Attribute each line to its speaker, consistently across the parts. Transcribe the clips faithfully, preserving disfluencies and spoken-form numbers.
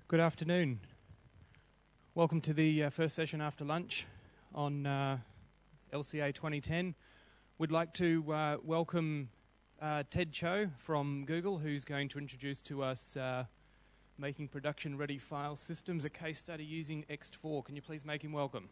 Speaker 1: Good afternoon. Welcome to the uh, first session after lunch on uh, L C A twenty ten. We'd like to uh, welcome uh, Ted Cho from Google, who's going to introduce to us uh, making production-ready file systems, a case study using ext four. Can you please make him welcome?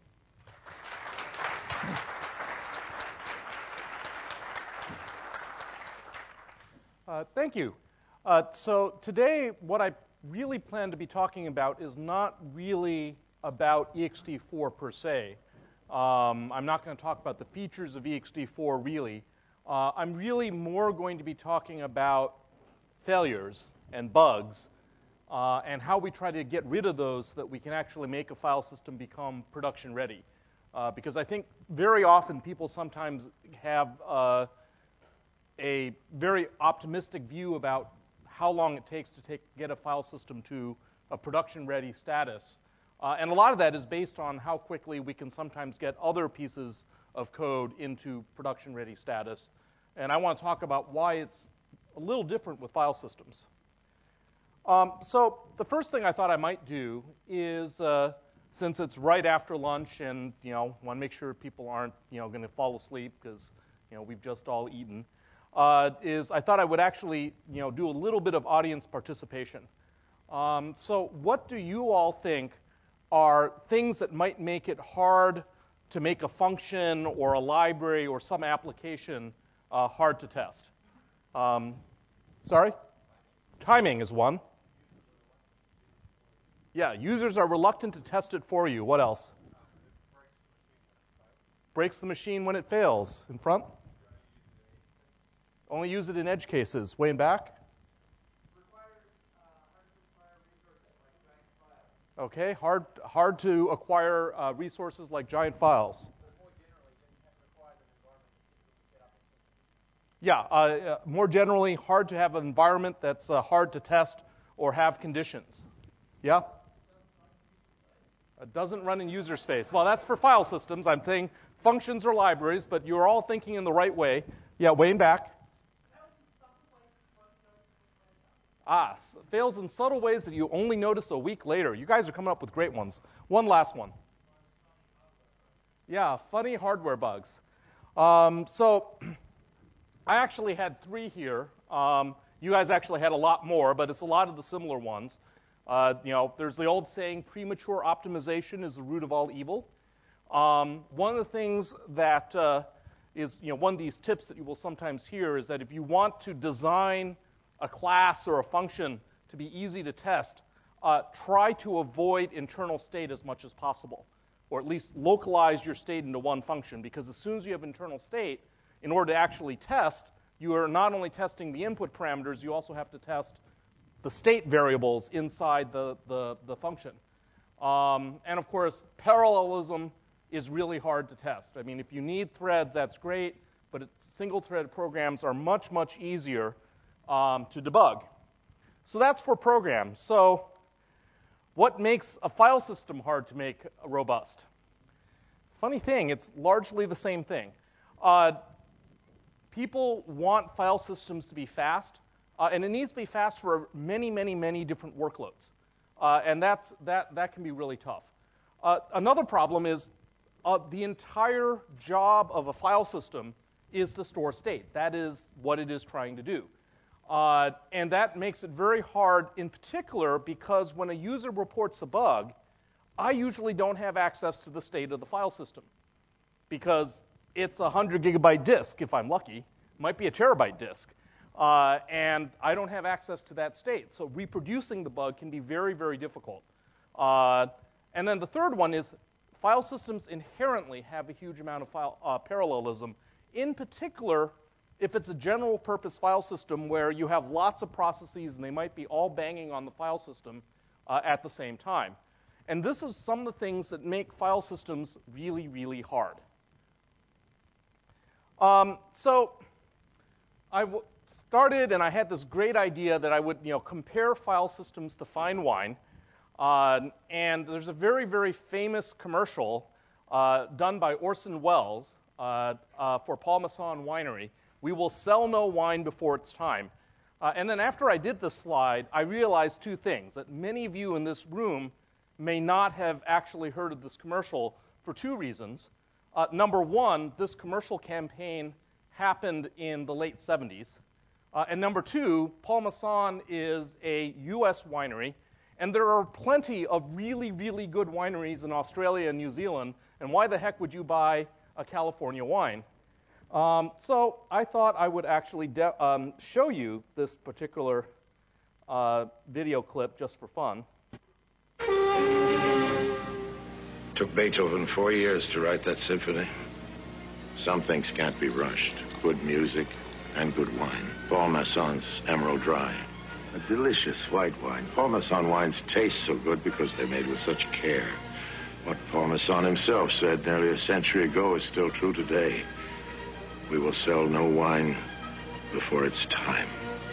Speaker 2: Uh, thank you. Uh, so today, what I really plan to be talking about is not really about E X T four per se. Um, I'm not going to talk about the features of E X T four really. Uh, I'm really more going to be talking about failures and bugs uh, and how we try to get rid of those so that we can actually make a file system become production ready. Uh, because I think very often people sometimes have uh, a very optimistic view about how long it takes to take, get a file system to a production-ready status. Uh, and a lot of that is based on how quickly we can sometimes get other pieces of code into production-ready status. And I want to talk about why it's a little different with file systems. Um, so the first thing I thought I might do is, uh, since it's right after lunch and, you know, want to make sure people aren't, you know, going to fall asleep because, you know, we've just all eaten, Uh, is I thought I would actually, you know, do a little bit of audience participation. Um, so what do you all think are things that might make it hard to make a function or a library or some application uh, hard to test? Um, sorry? Timing is one. Yeah, users are reluctant to test it for you. What else? Breaks the machine when it fails. In front? Only use it in edge cases. Way in back? Requires, uh, hard to acquire resources like giant files. Okay, hard, hard to acquire uh, resources like giant files. But more generally, doesn't have to require an environment to get up and Yeah, uh, uh, more generally, hard to have an environment that's uh, hard to test or have conditions. Yeah? It doesn't run in user space. Well, that's for file systems. I'm saying functions or libraries, but you're all thinking in the right way. Yeah, way in back. Ah, fails in subtle ways that you only notice a week later. You guys are coming up with great ones. One last one. Yeah, funny hardware bugs. Um, so I actually had three here. Um, you guys actually had a lot more, but it's a lot of the similar ones. Uh, you know, there's the old saying, premature optimization is the root of all evil. Um, one of the things that uh, is, you know, one of these tips that you will sometimes hear is that if you want to design a class or a function to be easy to test, uh, try to avoid internal state as much as possible, or at least localize your state into one function, because as soon as you have internal state, in order to actually test, you are not only testing the input parameters, you also have to test the state variables inside the, the, the function. Um, and of course, parallelism is really hard to test. I mean, if you need threads, that's great, but it, single-threaded programs are much, much easier Um, to debug. So that's for programs. So what makes a file system hard to make robust? Funny thing, it's largely the same thing. Uh, people want file systems to be fast, uh, and it needs to be fast for many, many, many different workloads. Uh, and that's, that, that can be really tough. Uh, another problem is uh, the entire job of a file system is to store state. That is what it is trying to do. Uh, and that makes it very hard, in particular, because when a user reports a bug, I usually don't have access to the state of the file system, because it's a one hundred gigabyte disk, if I'm lucky. It might be a terabyte disk. Uh, and I don't have access to that state. So reproducing the bug can be very, very difficult. Uh, and then the third one is file systems inherently have a huge amount of file, uh, parallelism, in particular, if it's a general purpose file system where you have lots of processes and they might be all banging on the file system uh, at the same time. And this is some of the things that make file systems really, really hard. Um, so I w- started and I had this great idea that I would, you know, compare file systems to fine wine. Uh, and there's a very, very famous commercial uh, done by Orson Welles uh, uh, for Paul Masson Winery. We will sell no wine before it's time. Uh, and then after I did this slide, I realized two things, that many of you in this room may not have actually heard of this commercial for two reasons. Uh, number one, this commercial campaign happened in the late seventies. Uh, and number two, Paul Masson is a U S winery, and there are plenty of really, really good wineries in Australia and New Zealand, and why the heck would you buy a California wine? Um, so I thought I would actually de- um, show you this particular uh, video clip just for fun.
Speaker 3: Took Beethoven four years to write that symphony. Some things can't be rushed. Good music and good wine. Paul Masson's Emerald Dry. A delicious white wine. Paul Masson wines taste so good because they're made with such care. What Paul Masson himself said nearly a century ago is still true today. We will sell no wine before it's time.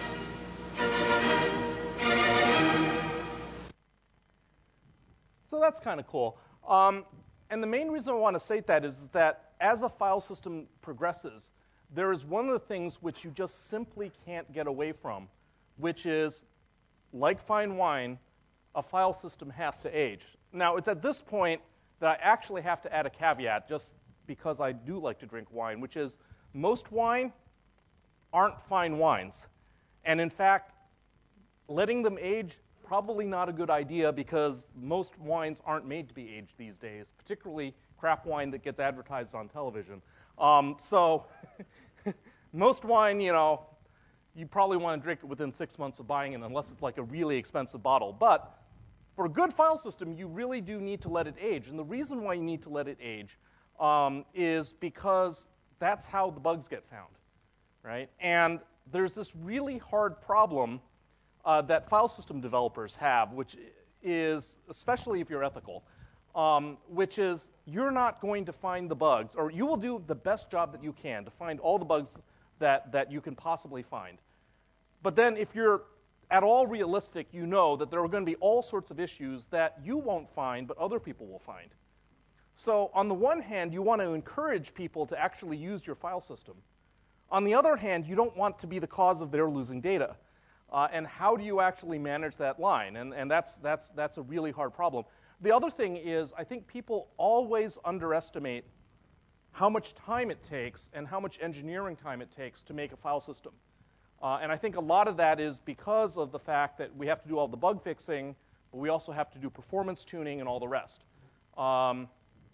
Speaker 2: So that's kind of cool. Um, and the main reason I want to state that is that as a file system progresses, there is one of the things which you just simply can't get away from, which is, like fine wine, a file system has to age. Now, it's at this point that I actually have to add a caveat, just because I do like to drink wine, which is most wine aren't fine wines. And in fact, letting them age, probably not a good idea because most wines aren't made to be aged these days, particularly crap wine that gets advertised on television. Um, so most wine, you know, you probably want to drink it within six months of buying it unless it's like a really expensive bottle. But for a good file system, you really do need to let it age. And the reason why you need to let it age um, is because that's how the bugs get found, right? And there's this really hard problem uh, that file system developers have, which is, especially if you're ethical, um, which is you're not going to find the bugs, or you will do the best job that you can to find all the bugs that, that you can possibly find. But then if you're at all realistic, you know that there are going to be all sorts of issues that you won't find, but other people will find. So on the one hand, you want to encourage people to actually use your file system. On the other hand, you don't want to be the cause of their losing data. Uh, and how do you actually manage that line? And, and that's, that's, that's a really hard problem. The other thing is, I think people always underestimate how much time it takes and how much engineering time it takes to make a file system. Uh, and I think a lot of that is because of the fact that we have to do all the bug fixing, but we also have to do performance tuning and all the rest. Um,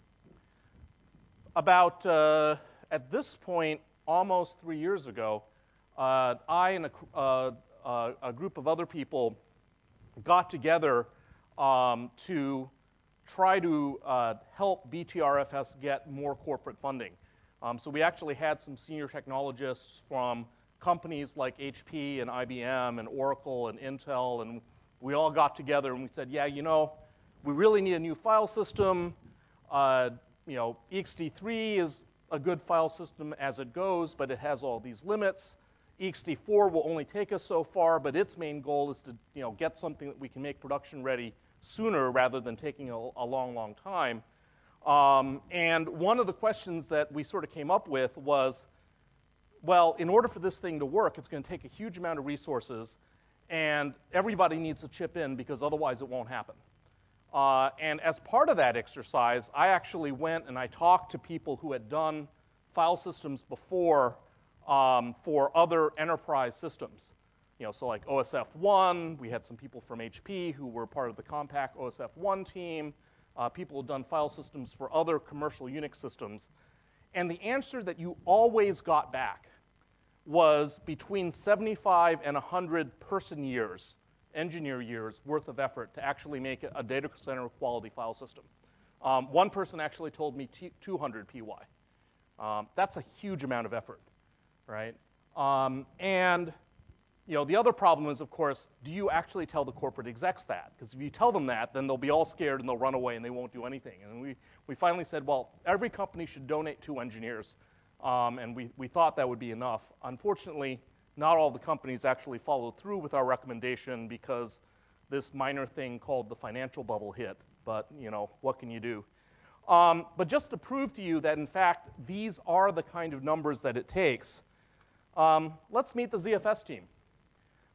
Speaker 2: about, uh, at this point, almost three years ago, uh, I and a, uh, uh, a group of other people got together um, to try to uh, help B T R F S get more corporate funding. Um, so we actually had some senior technologists from companies like H P and I B M and Oracle and Intel, and we all got together and we said, yeah, you know, we really need a new file system. Uh, you know, E X T three is a good file system as it goes, but it has all these limits. E X T four will only take us so far, but its main goal is to, you know, get something that we can make production ready sooner rather than taking a, a long, long time. Um, and one of the questions that we sort of came up with was, well, in order for this thing to work, it's going to take a huge amount of resources, and everybody needs to chip in because otherwise it won't happen. Uh, and as part of that exercise, I actually went and I talked to people who had done file systems before um, for other enterprise systems. You know, so like O S F one, we had some people from H P who were part of the Compaq O S F one team. Uh, people who had done file systems for other commercial Unix systems. And the answer that you always got back was between seventy-five and one hundred person years, engineer years worth of effort to actually make a data center quality file system. Um, one person actually told me two hundred P Y. Um, that's a huge amount of effort, right? Um, and you know, the other problem is, of course, do you actually tell the corporate execs that? Because if you tell them that, then they'll be all scared and they'll run away and they won't do anything. And we, we finally said, well, every company should donate two engineers. Um, and we, we thought that would be enough. Unfortunately, not all the companies actually followed through with our recommendation because this minor thing called the financial bubble hit. But, you know, what can you do? Um, but just to prove to you that, in fact, these are the kind of numbers that it takes, um, let's meet the Z F S team.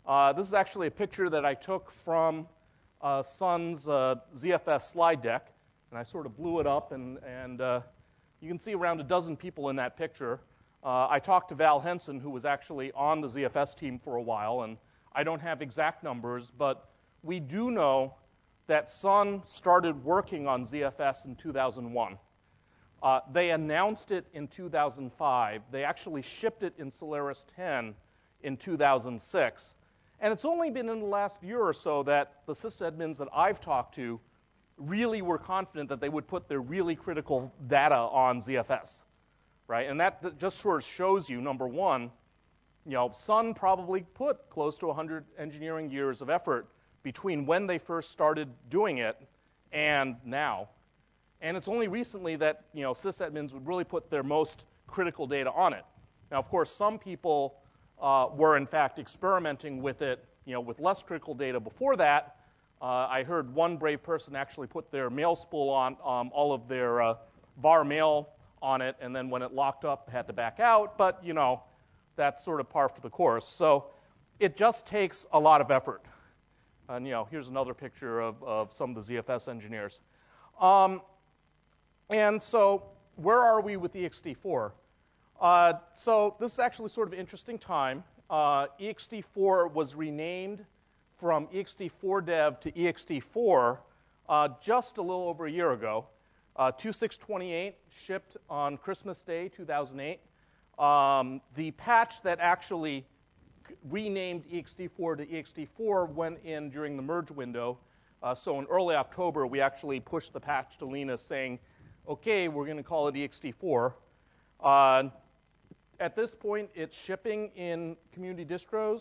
Speaker 2: Uh, this is actually a picture that I took from uh, Sun's uh, Z F S slide deck, and I sort of blew it up, and, and uh, you can see around a dozen people in that picture. Uh, I talked to Val Henson, who was actually on the Z F S team for a while, and I don't have exact numbers, but we do know that Sun started working on Z F S in two thousand one. Uh, they announced it in two thousand five. They actually shipped it in Solaris ten in two thousand six. And it's only been in the last year or so that the sysadmins that I've talked to really were confident that they would put their really critical data on Z F S, right? And that th- just sort of shows you, number one, you know, Sun probably put close to one hundred engineering years of effort between when they first started doing it and now. And it's only recently that, you know, sysadmins would really put their most critical data on it. Now, of course, some people uh, were, in fact, experimenting with it, you know, with less critical data before that. Uh, I heard one brave person actually put their mail spool on, um, all of their uh, var mail on it, and then when it locked up, had to back out. But, you know, that's sort of par for the course. So it just takes a lot of effort. And, you know, here's another picture of, of some of the Z F S engineers. Um, and so where are we with E X T four? Uh, so this is actually sort of an interesting time. Uh, E X T four was renamed from E X T four dev to E X T four uh, just a little over a year ago. Uh, two six twenty-eight shipped on Christmas Day, two thousand eight. Um, the patch that actually renamed E X T four to E X T four went in during the merge window. Uh, so in early October, we actually pushed the patch to Linus saying, okay, we're going to call it E X T four. Uh, at this point, it's shipping in community distros.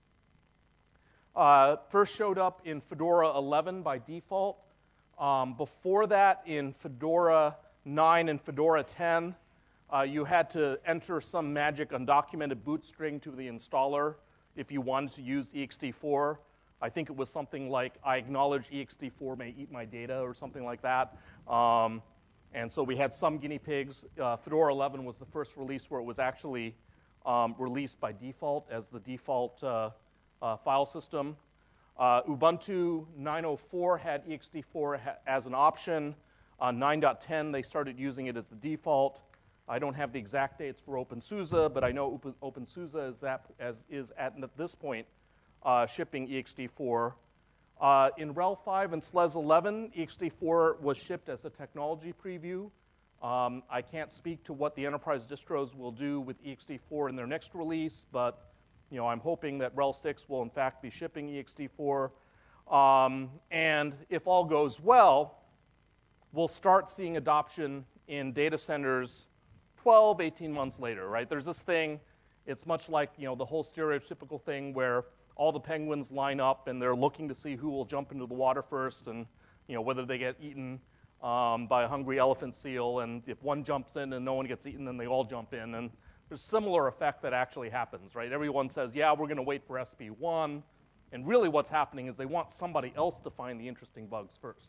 Speaker 2: Uh, first showed up in Fedora eleven by default. Um, before that, in Fedora nine and Fedora ten, Uh, you had to enter some magic undocumented boot string to the installer if you wanted to use E X T four. I think it was something like, I acknowledge E X T four may eat my data, or something like that. Um, and so we had some guinea pigs. Uh, Fedora eleven was the first release where it was actually um, released by default as the default uh, uh, file system. Uh, Ubuntu nine oh four had E X T four ha- as an option. On nine point ten, they started using it as the default. I don't have the exact dates for OpenSUSE, but I know Open, OpenSUSE is, that, as, is at this point uh, shipping E X T four. Uh, in RHEL five and S L E S eleven, E X T four was shipped as a technology preview. Um, I can't speak to what the enterprise distros will do with E X T four in their next release, but you know, I'm hoping that RHEL six will in fact be shipping E X T four. Um, and if all goes well, we'll start seeing adoption in data centers twelve, eighteen months later, right? There's this thing, it's much like, you know, the whole stereotypical thing where all the penguins line up and they're looking to see who will jump into the water first and, you know, whether they get eaten um, by a hungry elephant seal. And if one jumps in and no one gets eaten, then they all jump in. And there's a similar effect that actually happens, right? Everyone says, yeah, we're going to wait for S P one. And really what's happening is they want somebody else to find the interesting bugs first.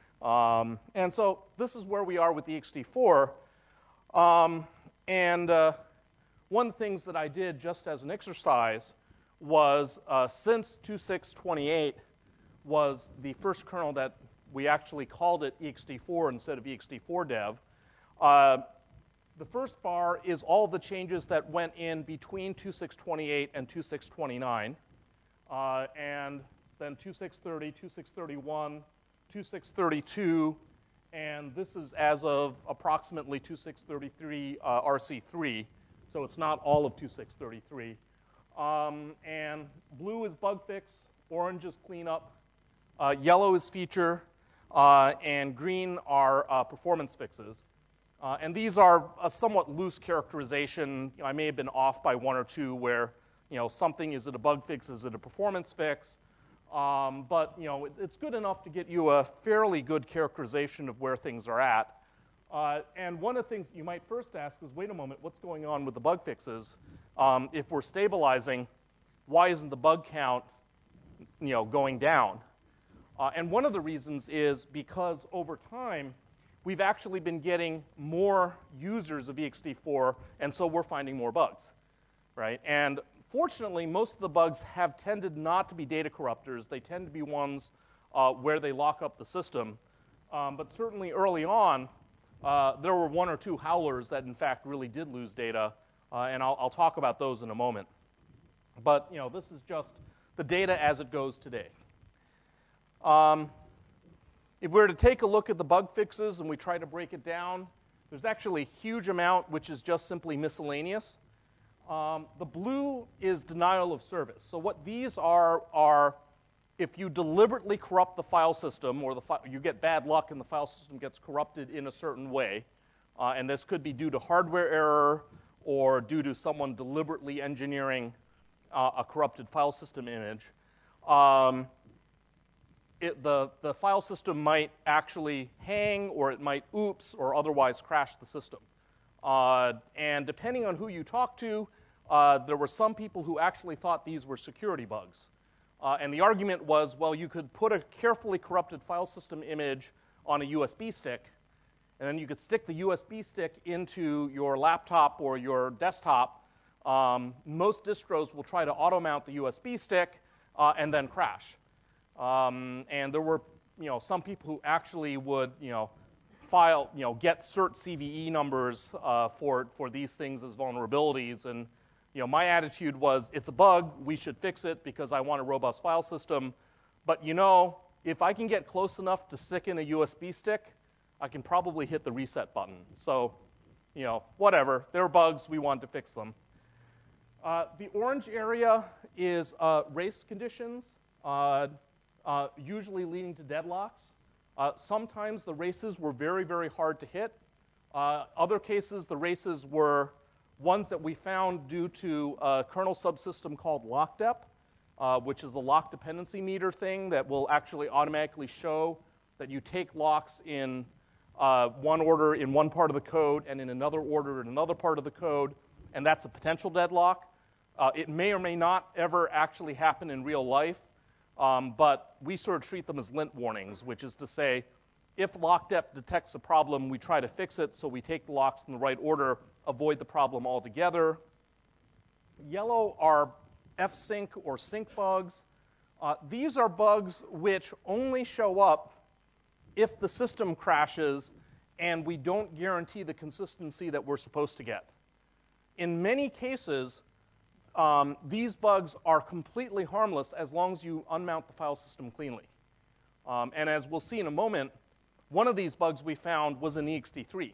Speaker 2: Um, and so this is where we are with E X T four. Um, and uh, one of the things that I did just as an exercise was, uh, since two six twenty-eight was the first kernel that we actually called it E X T four instead of E X T four dev, uh, the first bar is all the changes that went in between two six twenty-eight and two six twenty-nine, uh, and then two six thirty, two six thirty-one, two six thirty-two, and this is as of approximately two six thirty-three uh, R C three, so it's not all of two six thirty-three. Um, and blue is bug fix, orange is cleanup, uh, yellow is feature, uh, and green are uh, performance fixes. Uh, and these are a somewhat loose characterization. I may have been off by one or two where, you know, something, is it a bug fix, is it a performance fix? Um, but, you know, it, it's good enough to get you a fairly good characterization of where things are at. Uh, and one of the things you might first ask is, wait a moment, what's going on with the bug fixes? Um, if we're stabilizing, why isn't the bug count, you know, going down? Uh, and one of the reasons is because over time, we've actually been getting more users of E X T four, and so we're finding more bugs, right? And Fortunately, most of the bugs have tended not to be data corruptors. They tend to be ones uh, where they lock up the system. Um, but certainly early on, uh, there were one or two howlers that in fact really did lose data, uh, and I'll, I'll talk about those in a moment. But you know, this is just the data as it goes today. Um, if we were to take a look at the bug fixes and we try to break it down, there's actually a huge amount which is just simply miscellaneous. Um, the blue is denial of service. So what these are are if you deliberately corrupt the file system, or the fi- you get bad luck and the file system gets corrupted in a certain way, uh, and this could be due to hardware error or due to someone deliberately engineering uh, a corrupted file system image, um, it, the, the file system might actually hang, or it might oops, or otherwise crash the system. Uh, and depending on who you talk to, uh, there were some people who actually thought these were security bugs. Uh, and the argument was, well, you could put a carefully corrupted file system image on a U S B stick, and then you could stick the U S B stick into your laptop or your desktop. Um, most distros will try to auto-mount the U S B stick uh, and then crash. Um, and there were, you know, some people who actually would, you know, file, you know, get cert C V E numbers uh, for for these things as vulnerabilities. And you know, my attitude was, it's a bug, we should fix it because I want a robust file system. But you know, if I can get close enough to stick in a U S B stick, I can probably hit the reset button. So, you know, whatever. They're bugs, we want to fix them. Uh, the orange area is uh, race conditions, uh, uh, usually leading to deadlocks. Uh, sometimes the races were very, very hard to hit. Uh, other cases, the races were ones that we found due to a kernel subsystem called LockDep, uh, which is a lock dependency meter thing that will actually automatically show that you take locks in uh, one order in one part of the code and in another order in another part of the code, and that's a potential deadlock. Uh, it may or may not ever actually happen in real life, um, but we sort of treat them as lint warnings, which is to say, if LockDep detects a problem, we try to fix it, so we take the locks in the right order, avoid the problem altogether. Yellow are F sync or sync bugs. Uh, these are bugs which only show up if the system crashes and we don't guarantee the consistency that we're supposed to get. In many cases, um, these bugs are completely harmless as long as you unmount the file system cleanly. Um, and as we'll see in a moment, one of these bugs we found was in E X T three.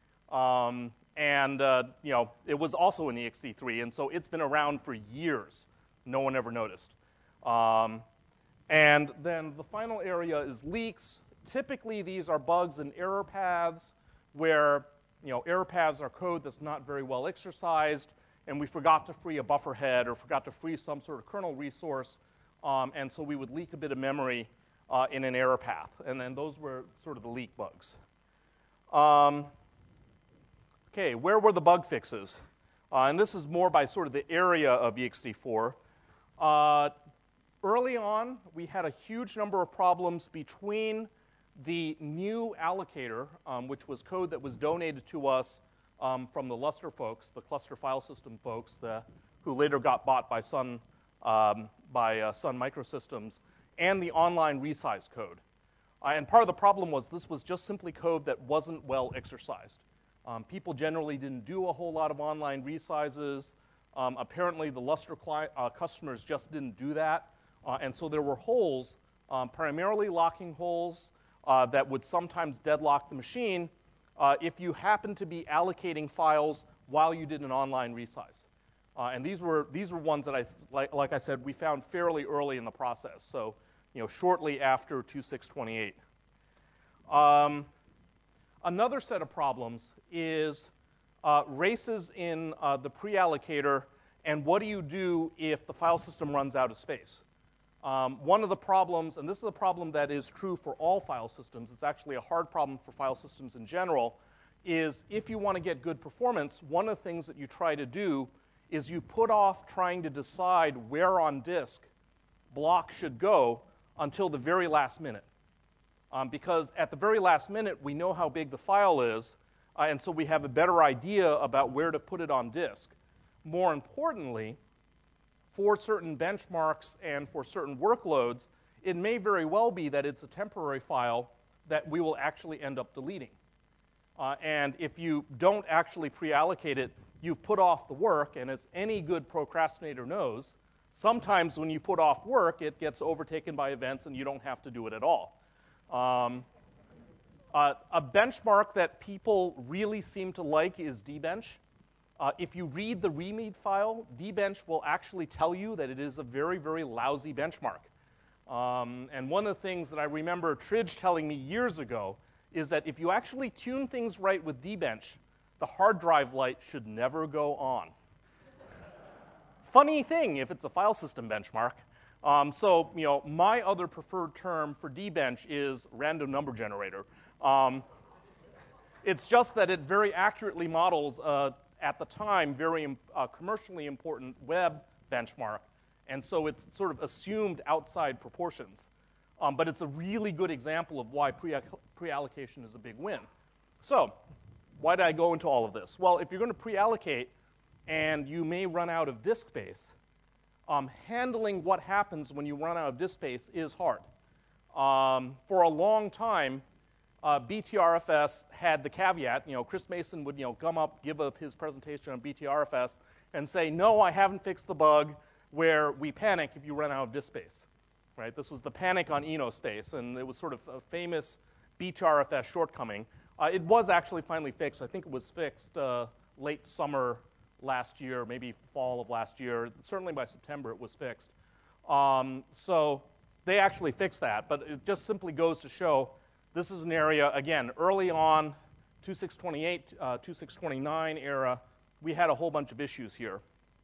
Speaker 2: Um, and, uh, you know, it was also in E X T three, and so it's been around for years. No one ever noticed. Um, and then the final area is leaks. Typically, these are bugs in error paths where, you know, error paths are code that's not very well exercised, and we forgot to free a buffer head or forgot to free some sort of kernel resource, um, and so we would leak a bit of memory uh, in an error path. And then those were sort of the leak bugs. Um, okay, where were the bug fixes? Uh, and this is more by sort of the area of E X T four. Uh, early on, we had a huge number of problems between the new allocator, um, which was code that was donated to us um, from the Lustre folks, the cluster file system folks, the, who later got bought by Sun, um, by uh, Sun Microsystems, and the online resize code. Uh, and part of the problem was this was just simply code that wasn't well exercised. Um, people generally didn't do a whole lot of online resizes. Um, apparently, the Lustre client, uh, customers just didn't do that. Uh, and so there were holes, um, primarily locking holes, uh, that would sometimes deadlock the machine uh, if you happened to be allocating files while you did an online resize. Uh, and these were, these were ones that, I, like, like I said, we found fairly early in the process. So, you know, shortly after two point six twenty-eight. Um, another set of problems is uh, races in uh, the pre-allocator, and what do you do if the file system runs out of space? Um, one of the problems, and this is a problem that is true for all file systems, it's actually a hard problem for file systems in general, is if you want to get good performance, one of the things that you try to do is you put off trying to decide where on disk blocks should go until the very last minute. Um, because at the very last minute, we know how big the file is, uh, and so we have a better idea about where to put it on disk. More importantly, for certain benchmarks and for certain workloads, it may very well be that it's a temporary file that we will actually end up deleting. Uh, and if you don't actually pre-allocate it, you've put off the work, and as any good procrastinator knows, sometimes when you put off work, it gets overtaken by events and you don't have to do it at all. Um, uh, a benchmark that people really seem to like is dbench. Uh, if you read the readme file, dbench will actually tell you that it is a very, very lousy benchmark. Um, and one of the things that I remember Tridge telling me years ago is that if you actually tune things right with dbench, the hard drive light should never go on. Funny thing if it's a file system benchmark. Um, so, you know, my other preferred term for dbench is random number generator. Um, it's just that it very accurately models, uh, at the time, very uh, commercially important web benchmark, and so it's sort of assumed outside proportions. Um, but it's a really good example of why pre- pre-allocation is a big win. So, why did I go into all of this? Well, if you're going to pre-allocate and you may run out of disk space, um, handling what happens when you run out of disk space is hard. Um, for a long time, uh, B T R F S had the caveat, you know, Chris Mason would, you know, come up, give up his presentation on B T R F S and say, no, I haven't fixed the bug where we panic if you run out of disk space. Right? This was the panic on Enospace, and it was sort of a famous B T R F S shortcoming. Uh, it was actually finally fixed. I think it was fixed uh, late summer last year, maybe fall of last year. Certainly by September it was fixed. Um, so they actually fixed that, but it just simply goes to show this is an area, again, early on, two six twenty-eight, uh, two six twenty-nine era, we had a whole bunch of issues here.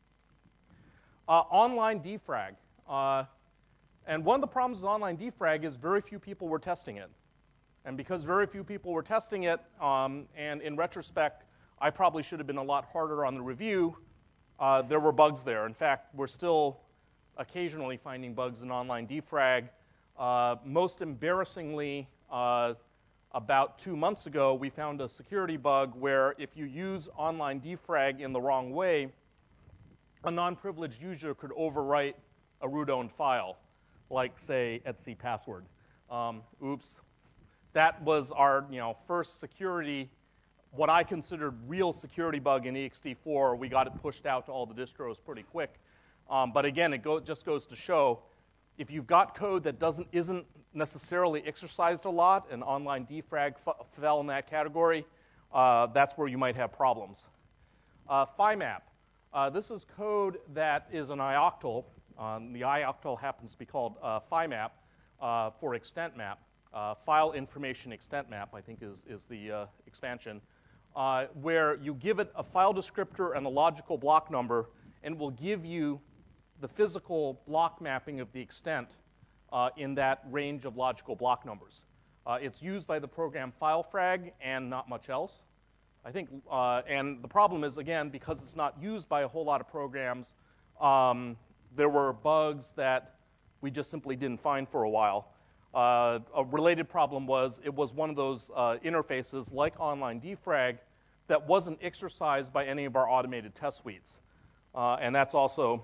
Speaker 2: Uh, online defrag. Uh, And one of the problems with online defrag is very few people were testing it. And because very few people were testing it, um, and in retrospect, I probably should have been a lot harder on the review, uh, there were bugs there. In fact, we're still occasionally finding bugs in online defrag. Uh, most embarrassingly, uh, about two months ago, we found a security bug where if you use online defrag in the wrong way, a non-privileged user could overwrite a root-owned file, like, say, etc password. Um, oops. That was our, you know, first security, what I considered real security bug in E X T four. We got it pushed out to all the distros pretty quick. Um, but again, it go, just goes to show, if you've got code that doesn't, isn't necessarily exercised a lot, and online defrag f fell in that category, uh, that's where you might have problems. Uh, FIMAP. Uh, this is code that is an ioctl. Um, the ioctl happens to be called uh, FIMAP uh, for extent map. Uh, file information extent map, I think, is, is the uh, expansion, uh, where you give it a file descriptor and a logical block number, and it will give you the physical block mapping of the extent uh, in that range of logical block numbers. Uh, it's used by the program FileFrag and not much else. I think, uh, and the problem is, again, because it's not used by a whole lot of programs, um, there were bugs that we just simply didn't find for a while. Uh, a related problem was it was one of those uh, interfaces like online defrag that wasn't exercised by any of our automated test suites. Uh, and that's also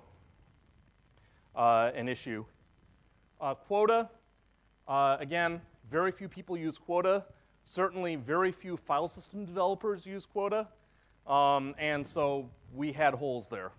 Speaker 2: uh, an issue. Uh, quota, uh, again, very few people use quota. Certainly very few file system developers use quota. Um, and so we had holes there.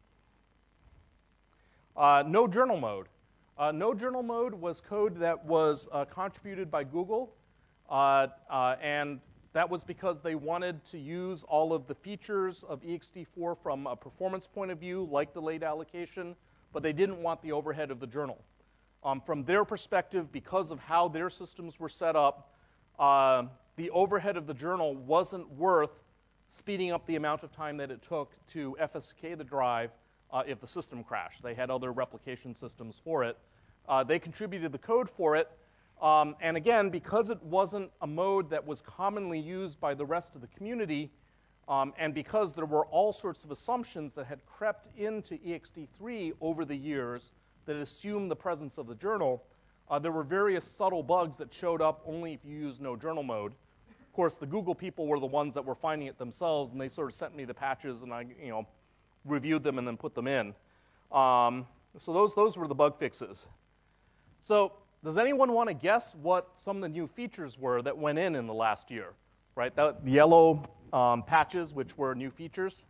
Speaker 2: Uh, no journal mode. Uh, no journal mode was code that was uh, contributed by Google, uh, uh, and that was because they wanted to use all of the features of E X T four from a performance point of view, like delayed allocation, but they didn't want the overhead of the journal. Um, from their perspective, because of how their systems were set up, uh, the overhead of the journal wasn't worth speeding up the amount of time that it took to F S K the drive Uh, if the system crashed. They had other replication systems for it. Uh, they contributed the code for it. Um, and again, because it wasn't a mode that was commonly used by the rest of the community, um, and because there were all sorts of assumptions that had crept into E X T three over the years that assumed the presence of the journal, uh, there were various subtle bugs that showed up only if you used no journal mode. Of course, the Google people were the ones that were finding it themselves, and they sort of sent me the patches, and I, you know, reviewed them and then put them in. Um, so those, those were the bug fixes. So does anyone want to guess what some of the new features were that went in in the last year? Right, the yellow um, patches, which were new features.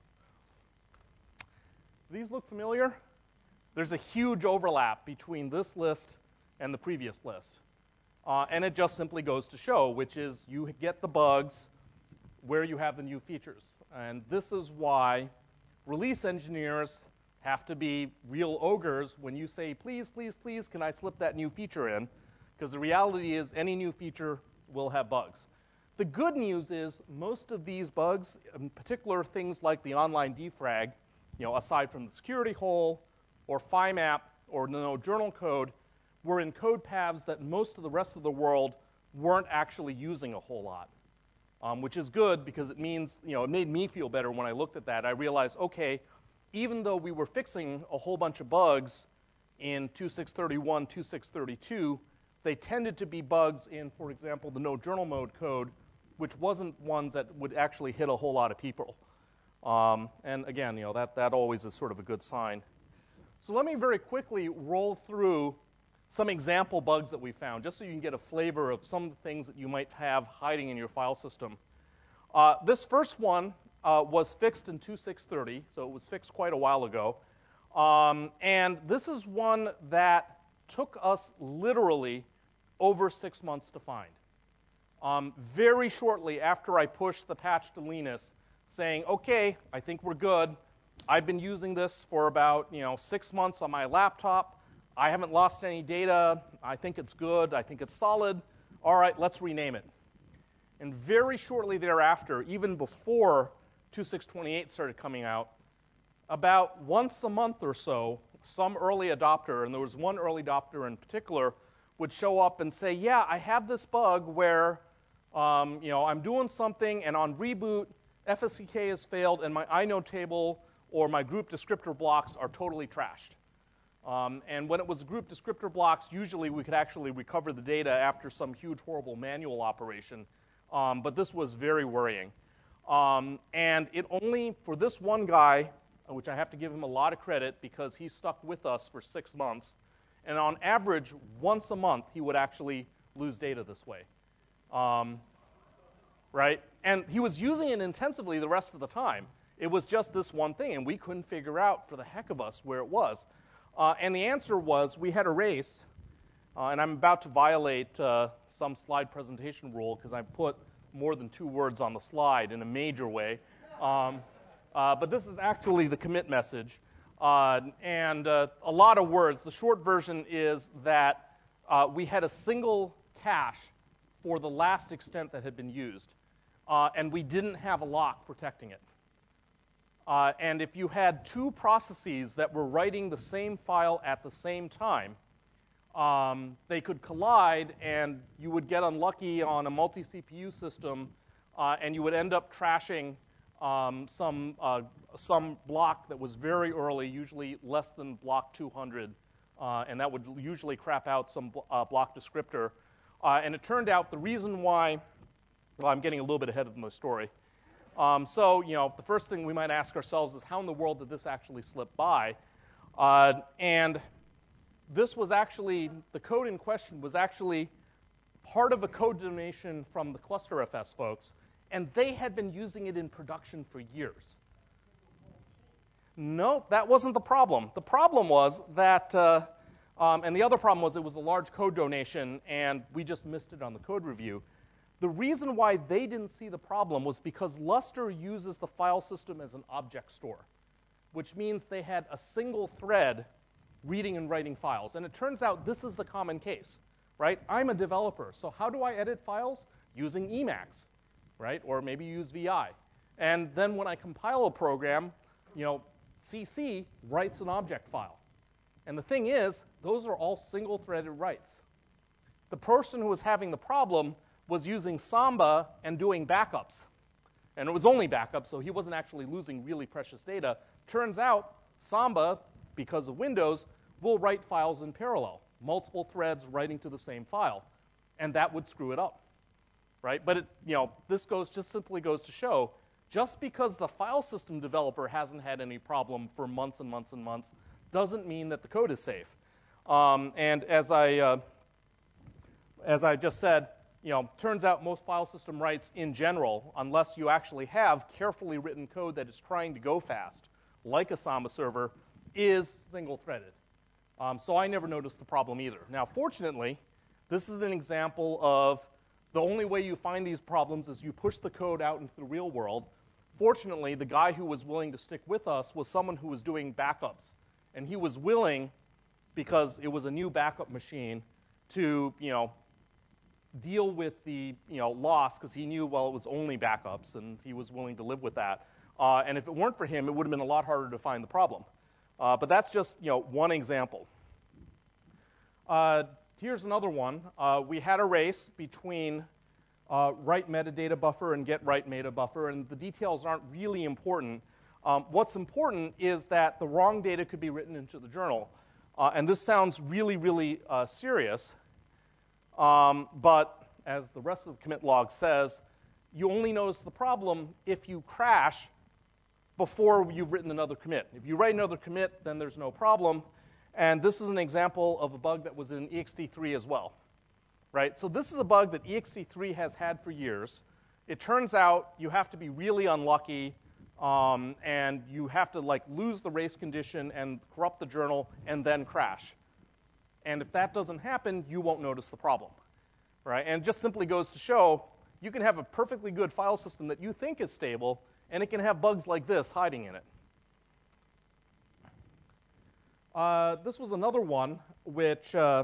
Speaker 2: These look familiar? There's a huge overlap between this list and the previous list. Uh, and it just simply goes to show, which is you get the bugs where you have the new features. And this is why release engineers have to be real ogres when you say, please, please, please, can I slip that new feature in? Because the reality is any new feature will have bugs. The good news is most of these bugs, in particular things like the online defrag, you know, aside from the security hole or F I map or no journal code, were in code paths that most of the rest of the world weren't actually using a whole lot, um, which is good because it means, you know, it made me feel better when I looked at that. I realized, okay, even though we were fixing a whole bunch of bugs in two point six thirty-one, two point six thirty-two, they tended to be bugs in, for example, the no journal mode code, which wasn't ones that would actually hit a whole lot of people. Um, and again, you know, that, that always is sort of a good sign. So let me very quickly roll through some example bugs that we found, just so you can get a flavor of some of the things that you might have hiding in your file system. Uh, this first one uh, was fixed in two point six thirty, so it was fixed quite a while ago. Um, and this is one that took us literally over six months to find. Um, very shortly after I pushed the patch to Linus, saying, okay, I think we're good. I've been using this for about, you know, six months on my laptop. I haven't lost any data. I think it's good. I think it's solid. All right, let's rename it. And very shortly thereafter, even before two point six twenty-eight started coming out, about once a month or so, some early adopter, and there was one early adopter in particular, would show up and say, yeah, I have this bug where, um, you know, I'm doing something, and on reboot, F S C K has failed, and my inode table or my group descriptor blocks are totally trashed. Um, and when it was group descriptor blocks, usually we could actually recover the data after some huge, horrible manual operation. Um, but this was very worrying. Um, and it only, for this one guy, which I have to give him a lot of credit because he stuck with us for six months, and on average, once a month, he would actually lose data this way. Um, right? And he was using it intensively the rest of the time. It was just this one thing, and we couldn't figure out, for the heck of us, where it was. Uh, and the answer was we had a race, uh, and I'm about to violate uh, some slide presentation rule because I put more than two words on the slide in a major way. Um, uh, but this is actually the commit message. Uh, and uh, a lot of words. The short version is that uh, we had a single cache for the last extent that had been used, uh, and we didn't have a lock protecting it. Uh, and if you had two processes that were writing the same file at the same time, um, they could collide, and you would get unlucky on a multi-C P U system, uh, and you would end up trashing um, some, uh, some block that was very early, usually less than block two hundred, uh, and that would usually crap out some uh, block descriptor. Uh, and it turned out the reason why, well, I'm getting a little bit ahead of the story. Um, so, you know, the first thing we might ask ourselves is how in the world did this actually slip by? Uh, and this was actually, the code in question was actually part of a code donation from the ClusterFS folks, and they had been using it in production for years. No, that wasn't the problem. The problem was that, uh, um, and the other problem was it was a large code donation, and we just missed it on the code review. The reason why they didn't see the problem was because Lustre uses the file system as an object store, which means they had a single thread reading and writing files. And it turns out this is the common case, right? I'm a developer, so how do I edit files? Using Emacs, right? Or maybe use V I. And then when I compile a program, you know, C C writes an object file. And the thing is, those are all single-threaded writes. The person who was having the problem was using Samba and doing backups. And it was only backups, so he wasn't actually losing really precious data. Turns out, Samba, because of Windows, will write files in parallel, multiple threads writing to the same file. And that would screw it up, right? But it, you know, this goes just simply goes to show, just because the file system developer hasn't had any problem for months and months and months, doesn't mean that the code is safe. Um, and as I, uh, as I just said, you know, turns out most file system writes in general, unless you actually have carefully written code that is trying to go fast, like a Samba server, is single-threaded. Um, so I never noticed the problem either. Now, fortunately, this is an example of the only way you find these problems is you push the code out into the real world. Fortunately, the guy who was willing to stick with us was someone who was doing backups. And he was willing, because it was a new backup machine, to, you know, deal with the, you know, loss, because he knew, well, it was only backups, and he was willing to live with that. Uh, and if it weren't for him, it would have been a lot harder to find the problem. Uh, but that's just, you know, one example. Uh, here's another one. Uh, we had a race between uh, write metadata buffer and get write meta buffer, and the details aren't really important. Um, what's important is that the wrong data could be written into the journal. Uh, and this sounds really, really uh, serious. Um, but as the rest of the commit log says, you only notice the problem if you crash before you've written another commit. If you write another commit, then there's no problem. And this is an example of a bug that was in E X T three as well, right? So this is a bug that E X T three has had for years. It turns out you have to be really unlucky, um, and you have to like lose the race condition and corrupt the journal and then crash. And if that doesn't happen, you won't notice the problem, right? And it just simply goes to show you can have a perfectly good file system that you think is stable, and it can have bugs like this hiding in it. Uh, this was another one which uh,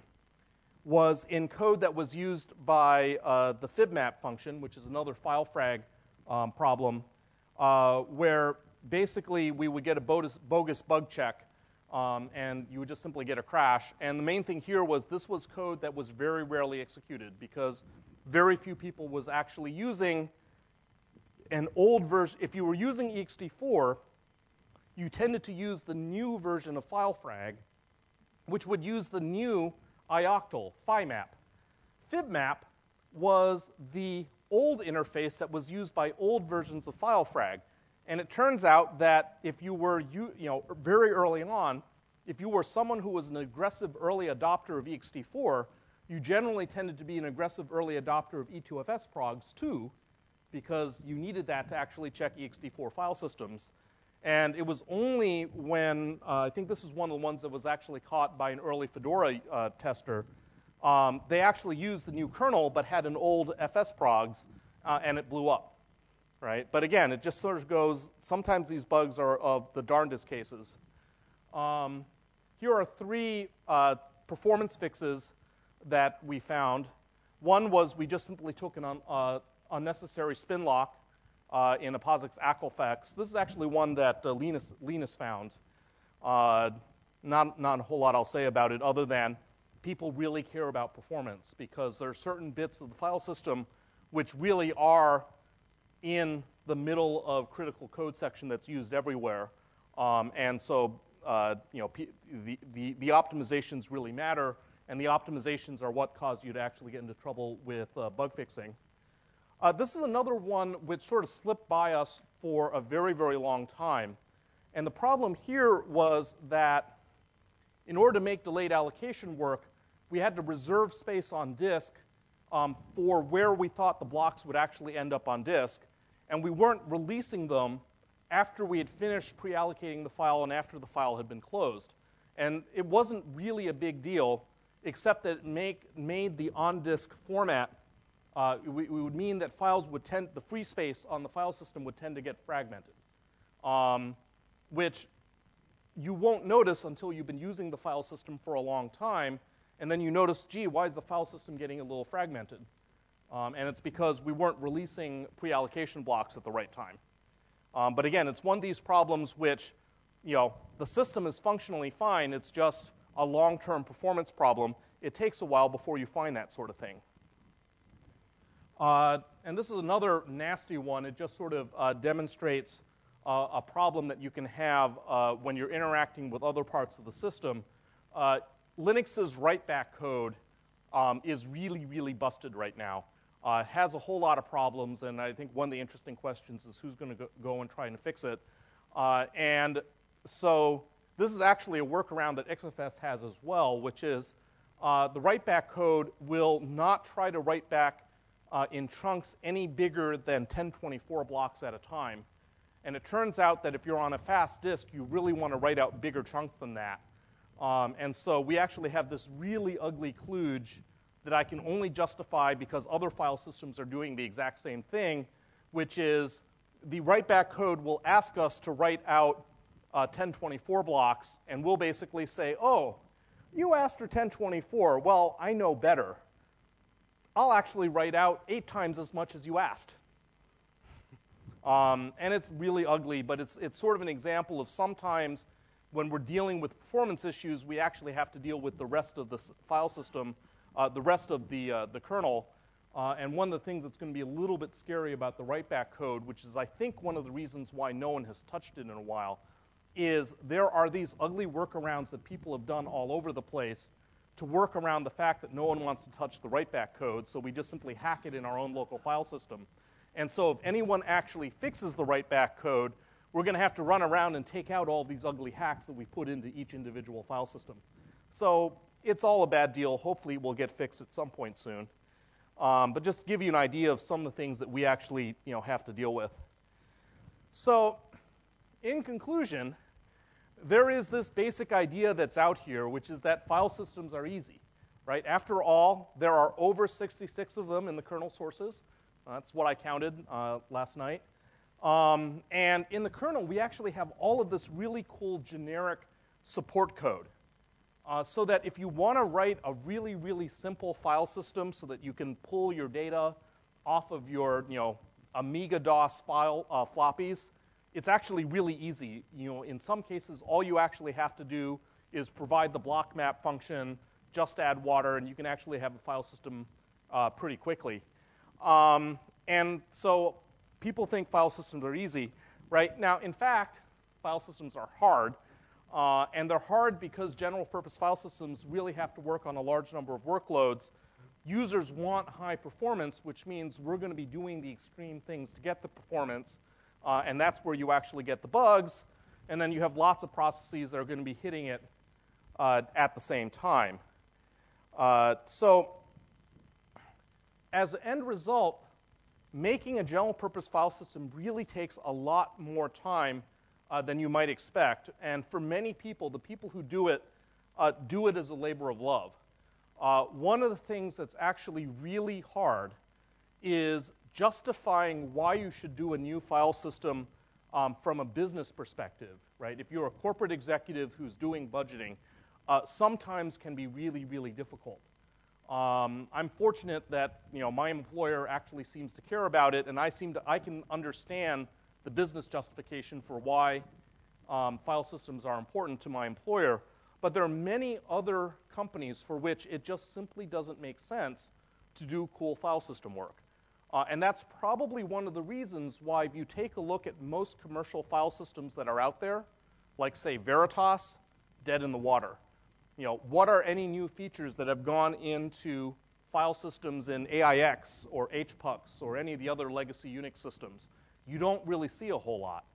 Speaker 2: was in code that was used by uh, the fibmap function, which is another file frag um, problem, uh, where basically we would get a bogus, bogus bug check, um, and you would just simply get a crash. And the main thing here was this was code that was very rarely executed because very few people was actually using an old version. If you were using E X T four, you tended to use the new version of FileFrag, which would use the new ioctl, FiMap. FibMap was the old interface that was used by old versions of FileFrag. And it turns out that if you were, you, you know, very early on, if you were someone who was an aggressive early adopter of E X T four, you generally tended to be an aggressive early adopter of E two F S progs too, because you needed that to actually check E X T four file systems. And it was only when, uh, I think this is one of the ones that was actually caught by an early Fedora uh, tester, um, they actually used the new kernel but had an old F S progs, uh, and it blew up, right? But again, it just sort of goes, sometimes these bugs are of the darndest cases. Um, here are three uh, performance fixes that we found. One was we just simply took an un, uh, unnecessary spin lock uh, in a POSIX Aclefex. This is actually one that uh, Linus, Linus found. Uh, not, not a whole lot I'll say about it other than people really care about performance because there are certain bits of the file system which really are in the middle of critical code section that's used everywhere. Um, and so, uh, you know, P the, the, the optimizations really matter, and the optimizations are what cause you to actually get into trouble with uh, bug fixing. Uh, this is another one which sort of slipped by us for a very, very long time. And the problem here was that in order to make delayed allocation work, we had to reserve space on disk um, for where we thought the blocks would actually end up on disk. And we weren't releasing them after we had finished pre-allocating the file and after the file had been closed. And it wasn't really a big deal, except that it make, made the on-disk format, uh, we, we would mean that files would tend, the free space on the file system would tend to get fragmented, um, which you won't notice until you've been using the file system for a long time, and then you notice, gee, why is the file system getting a little fragmented? Um, and it's because we weren't releasing pre-allocation blocks at the right time. Um, but again, it's one of these problems which, you know, the system is functionally fine. It's just a long-term performance problem. It takes a while before you find that sort of thing. Uh, and this is another nasty one. It just sort of uh, demonstrates uh, a problem that you can have uh, when you're interacting with other parts of the system. Uh, Linux's write-back code um, is really, really busted right now. Uh, it has a whole lot of problems, and I think one of the interesting questions is who's going to go and try and fix it. Uh, and so this is actually a workaround that X F S has as well, which is uh, the write-back code will not try to write back uh, in chunks any bigger than ten twenty-four blocks at a time. And it turns out that if you're on a fast disk, you really want to write out bigger chunks than that. Um, and so we actually have this really ugly kludge that I can only justify because other file systems are doing the exact same thing, which is the write-back code will ask us to write out uh, ten twenty-four blocks, and we'll basically say, oh, you asked for ten twenty-four. Well, I know better. I'll actually write out eight times as much as you asked. Um, and it's really ugly, but it's, it's sort of an example of sometimes when we're dealing with performance issues, we actually have to deal with the rest of the file system, uh, the rest of the, uh, the kernel. Uh, and one of the things that's going to be a little bit scary about the write-back code, which is I think one of the reasons why no one has touched it in a while, is there are these ugly workarounds that people have done all over the place to work around the fact that no one wants to touch the write-back code, so we just simply hack it in our own local file system. And so if anyone actually fixes the write-back code, we're going to have to run around and take out all these ugly hacks that we put into each individual file system. So it's all a bad deal. Hopefully it will get fixed at some point soon. Um, but just to give you an idea of some of the things that we actually you know, have to deal with. So in conclusion, there is this basic idea that's out here, which is that file systems are easy. Right? After all, there are over sixty-six of them in the kernel sources. That's what I counted uh, last night. Um, and in the kernel, we actually have all of this really cool generic support code. Uh, so that if you want to write a really, really simple file system so that you can pull your data off of your, you know, Amiga DOS file uh, floppies, it's actually really easy. You know, in some cases, all you actually have to do is provide the block map function, just add water, and you can actually have a file system uh, pretty quickly. Um, and so people think file systems are easy, right? Now, in fact, file systems are hard. Uh, and they're hard because general-purpose file systems really have to work on a large number of workloads. Users want high performance, which means we're going to be doing the extreme things to get the performance. Uh, and that's where you actually get the bugs. And then you have lots of processes that are going to be hitting it uh, at the same time. Uh, so as an end result, making a general-purpose file system really takes a lot more time uh, than you might expect. And for many people, the people who do it, uh, do it as a labor of love. Uh, one of the things that's actually really hard is justifying why you should do a new file system um, from a business perspective, right? If you're a corporate executive who's doing budgeting, uh, sometimes can be really, really difficult. Um, I'm fortunate that you know my employer actually seems to care about it, and I seem to I can understand the business justification for why um, file systems are important to my employer. But there are many other companies for which it just simply doesn't make sense to do cool file system work. Uh, and that's probably one of the reasons why if you take a look at most commercial file systems that are out there, like say Veritas, dead in the water. You know, what are any new features that have gone into file systems in A I X or H P U X or any of the other legacy Unix systems? You don't really see a whole lot.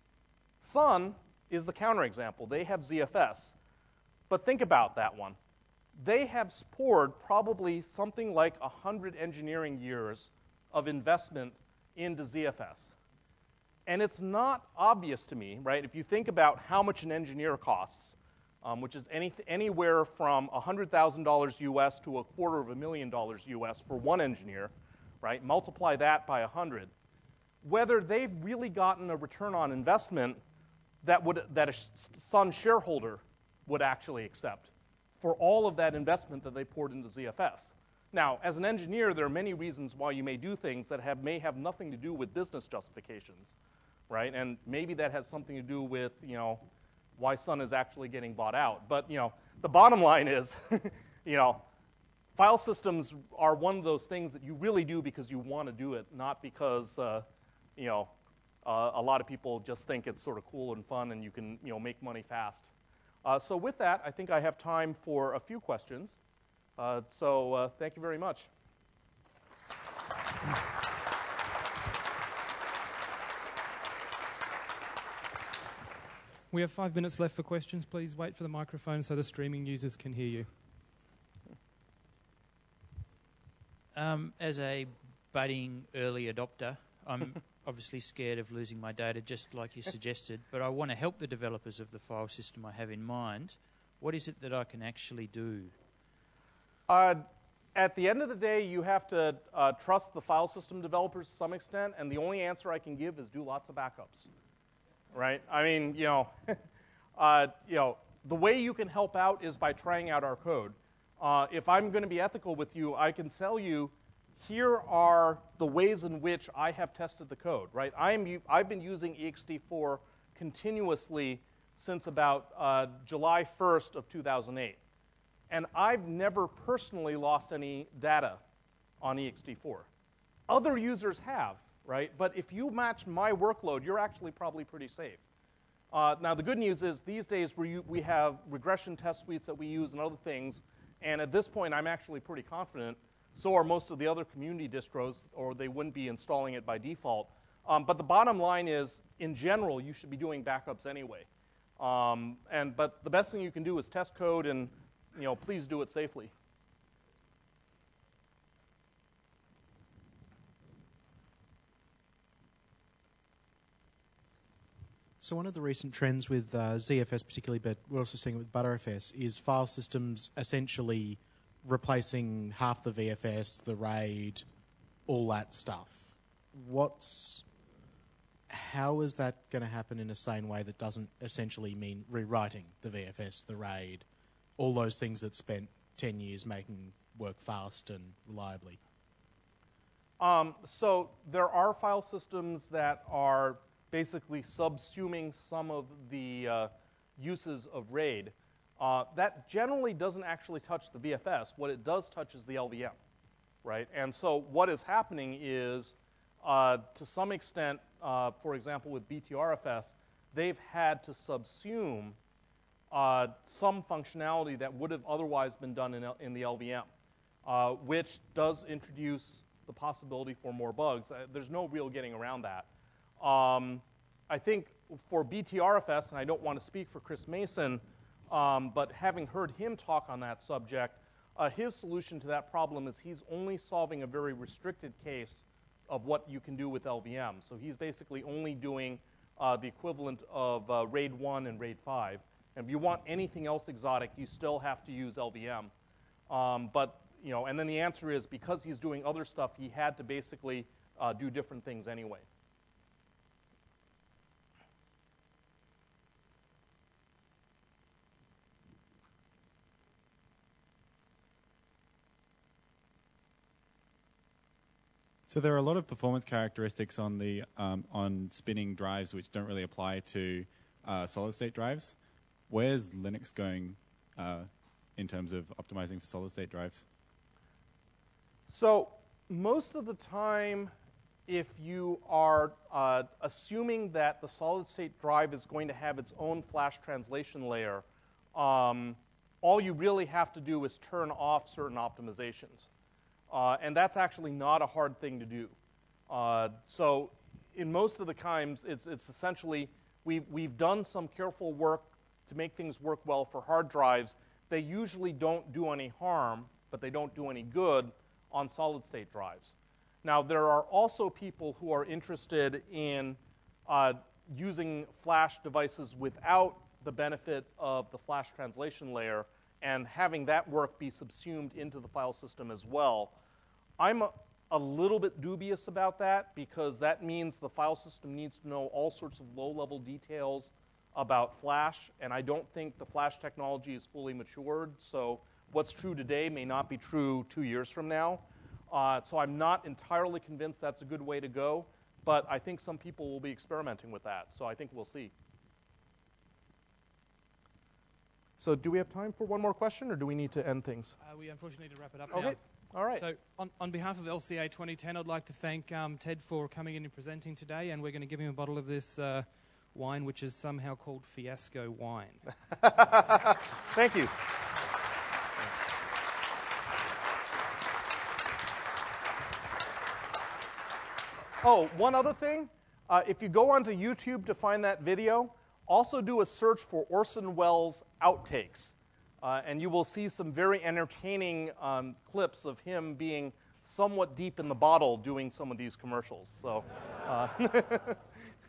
Speaker 2: Sun is the counterexample. They have Z F S. But think about that one. They have poured probably something like one hundred engineering years of investment into Z F S. And it's not obvious to me, right? If you think about how much an engineer costs, um, which is any, anywhere from one hundred thousand dollars U S to a quarter of a million dollars U S for one engineer, right? Multiply that by one hundred. Whether they've really gotten a return on investment that, would, that a Sun shareholder would actually accept for all of that investment that they poured into Z F S. Now, as an engineer, there are many reasons why you may do things that have, may have nothing to do with business justifications, right? And maybe that has something to do with, you know, why Sun is actually getting bought out. But, you know, the bottom line is, you know, file systems are one of those things that you really do because you want to do it, not because, uh, you know, uh, a lot of people just think it's sort of cool and fun and you can, you know, make money fast. Uh, so with that, I think I have time for a few questions. Uh, so uh, thank you very much.
Speaker 1: We have five minutes left for questions. Please wait for the microphone so the streaming users can hear you.
Speaker 4: Um, as a budding early adopter, I'm obviously scared of losing my data, just like you suggested, but I want to help the developers of the file system I have in mind. What is it that I can actually do?
Speaker 2: Uh, at the end of the day, you have to uh, trust the file system developers to some extent, and the only answer I can give is do lots of backups, right? I mean, you know, uh, you know, the way you can help out is by trying out our code. Uh, if I'm going to be ethical with you, I can tell you, here are the ways in which I have tested the code, right? I am, I've been using E X T four continuously since about uh, July first of two thousand eight. And I've never personally lost any data on E X T four. Other users have, right? But if you match my workload, you're actually probably pretty safe. Uh, now, the good news is these days we, we have regression test suites that we use and other things. And at this point, I'm actually pretty confident. So are most of the other community distros, or they wouldn't be installing it by default. Um, but the bottom line is, in general, you should be doing backups anyway. Um, and but the best thing you can do is test code, and you know, please do it safely.
Speaker 5: So one of the recent trends with uh, Z F S particularly, but we're also seeing it with Btrfs, is file systems essentially replacing half the V F S, the RAID, all that stuff. What's, how is that going to happen in a sane way that doesn't essentially mean rewriting the V F S, the RAID, all those things that spent ten years making work fast and reliably?
Speaker 2: Um, so there are file systems that are basically subsuming some of the uh, uses of RAID. Uh, that generally doesn't actually touch the V F S. What it does touch is the L V M, right? And so what is happening is, uh, to some extent, uh, for example, with B T R F S, they've had to subsume uh, some functionality that would have otherwise been done in, in the L V M, uh, which does introduce the possibility for more bugs. Uh, there's no real getting around that. Um, I think for B T R F S, and I don't want to speak for Chris Mason, um, but having heard him talk on that subject, uh, his solution to that problem is he's only solving a very restricted case of what you can do with L V M. So he's basically only doing uh, the equivalent of uh, RAID one and RAID five. And if you want anything else exotic, you still have to use L V M. Um, but, you know, and then the answer is because he's doing other stuff, he had to basically uh, do different things anyway.
Speaker 6: So there are a lot of performance characteristics on the um, on spinning drives which don't really apply to uh, solid-state drives. Where's Linux going uh, in terms of optimizing for solid-state drives?
Speaker 2: So most of the time, if you are uh, assuming that the solid-state drive is going to have its own flash translation layer, um, all you really have to do is turn off certain optimizations. Uh, and that's actually not a hard thing to do. Uh, so in most of the times, it's, it's essentially, we've, we've done some careful work to make things work well for hard drives. They usually don't do any harm, but they don't do any good on solid-state drives. Now, there are also people who are interested in uh, using flash devices without the benefit of the flash translation layer and having that work be subsumed into the file system as well. I'm a, a little bit dubious about that because that means the file system needs to know all sorts of low-level details about flash, and I don't think the flash technology is fully matured, so what's true today may not be true two years from now. Uh, so I'm not entirely convinced that's a good way to go, but I think some people will be experimenting with that, so I think we'll see. So do we have time for one more question, or do we need to end things?
Speaker 1: Uh, we unfortunately need to wrap it up
Speaker 2: Okay.
Speaker 1: now.
Speaker 2: All right.
Speaker 1: So on, on behalf of L C A twenty ten, I'd like to thank um, Ted for coming in and presenting today, and we're going to give him a bottle of this uh, wine, which is somehow called Fiasco wine.
Speaker 2: Thank you. Oh, one other thing. Uh, if you go onto YouTube to find that video, also do a search for Orson Welles outtakes, uh, and you will see some very entertaining um, clips of him being somewhat deep in the bottle doing some of these commercials. So, uh,